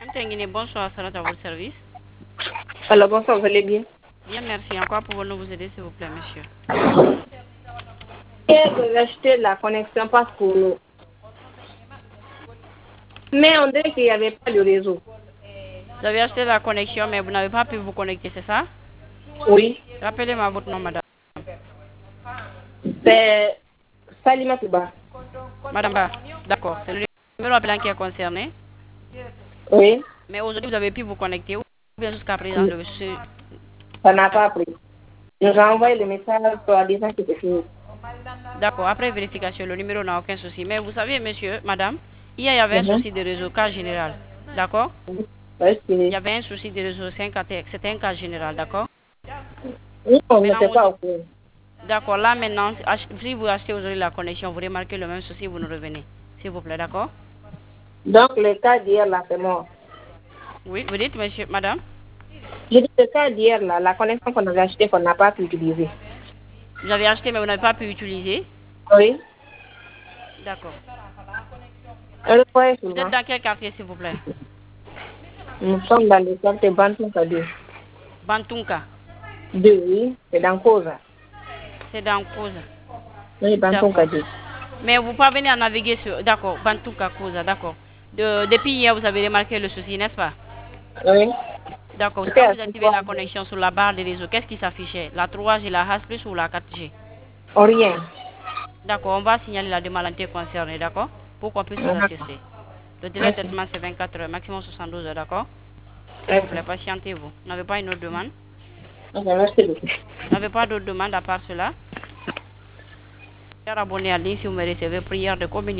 Tenguine, bonsoir, Salat à votre service. Alors bonsoir, vous allez bien? Bien, merci. En quoi pouvons-nous vous aider, s'il vous plaît, monsieur? J'ai acheté la connexion parce que nous. Mais on dirait qu'il n'y avait pas de réseau. Vous avez acheté la connexion, mais vous n'avez pas pu vous connecter, c'est ça? Oui. Rappelez-moi votre nom, madame. C'est Salima Touba. Madame Ba, d'accord. C'est le numéro appelant qui est concerné. Oui. Mais aujourd'hui, vous avez pu vous connecter ou bien jusqu'à présent, Ça n'a pas pris. Nous avons envoyé le message pour disant que c'est fini. D'accord, après vérification, le numéro n'a aucun souci. Mais vous savez, monsieur, madame, hier, il y avait un souci de réseau, cas général. D'accord? Oui, Il fini. y avait un souci de réseau, c'était un cas général, d'accord? Non, on Maintenant, n'était pas au courant. d'accord, là maintenant, si vous achetez aujourd'hui la connexion, vous remarquez le même souci, vous nous revenez. S'il vous plaît, d'accord? Donc le cas d'hier là, c'est mort. Oui, vous dites, monsieur, madame? J'ai dit le cas d'hier là, la connexion qu'on avait achetée qu'on n'a pas pu utiliser. Vous avez acheté, mais vous n'avez pas pu utiliser? Oui. D'accord. Elle croyait Vous êtes souvent. dans quel quartier, s'il vous plaît? Nous sommes dans le quartier Bantunka 2. Bantunka. 2, oui. C'est dans Koza. C'est dans cause. Oui, Bantunka D'accord. 2. Mais vous parvenez à naviguer sur... D'accord, Bantunka Koza, d'accord. Depuis hier, vous avez remarqué le souci, n'est-ce pas? Oui. D'accord. C'était Quand à vous activez 3 la connexion sur la barre de réseau, qu'est-ce qui s'affichait? La 3G, la H+, ou la 4G? Rien. D'accord, on va signaler la demande concernée, d'accord? Pour qu'on puisse vous D'accord. assister. Le délai de Merci. traitement, c'est 24 heures, maximum 72 heures, d'accord? S'il vous D'accord. plaît, patientez-vous. Vous n'avez pas une autre demande? Ok, merci beaucoup. Vous n'avez pas d'autre demande à part cela? Abonné à ligne si vous me recevez prière de communication.